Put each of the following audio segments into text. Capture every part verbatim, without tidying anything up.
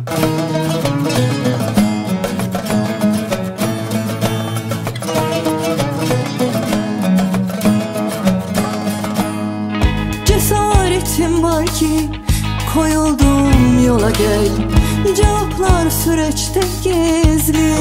Cesaretim var ki koyuldum yola gel. Cevaplar süreçte gizli.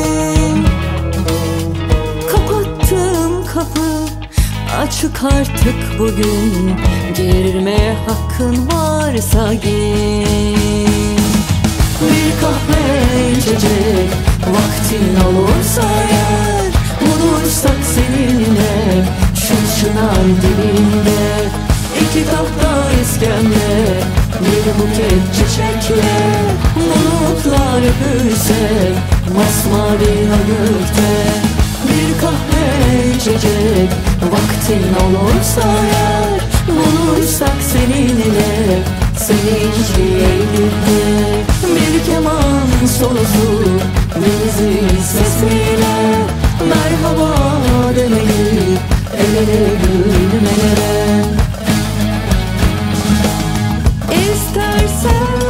Kapattığım kapı açık artık bugün. Girmeye hakkın varsa gir. Bir kahve içecek vaktin olursa eğer, bulursak seninle şu çınar dibinde. İki tahta iskemle, bir buket çiçekle, bulutlar öpülse masmavi gökte. Bir kahve içecek vaktin olursa eğer, bulursak seninle sevinçli Eylül'de. Bir keman solusu denizin sesiyle, merhaba demeyi el ele gülmelere. İstersen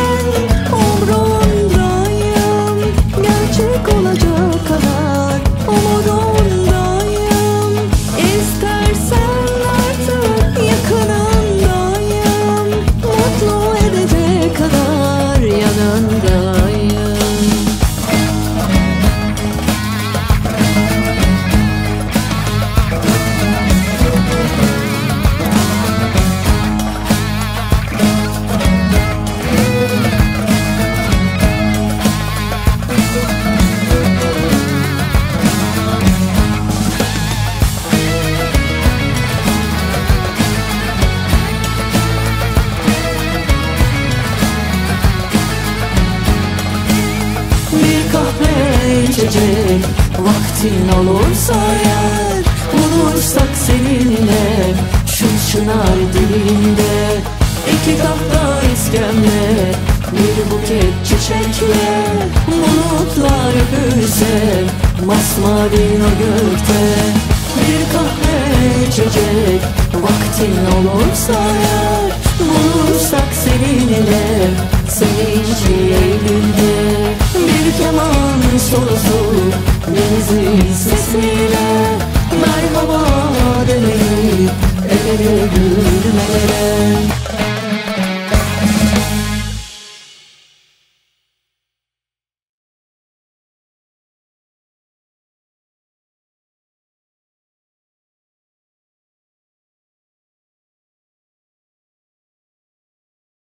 umrundayım, gerçek olacak kadar umudundayım. İstersen artık yakınındayım, mutlu edecek kadar yanındayım. Bir kahve içecek vaktin olursa eğer, bulursak seninle şu çınar dibinde. İki tahta iskemle, bir buket çiçekle, bulutlar öpülse masmavi o gökte. Bir kahve içecek vaktin olursa eğer, bulursak seninle sevinçli Eylül'de. Bir keman solusu denizin sesiyle, merhaba demeyi el ele gülmelere.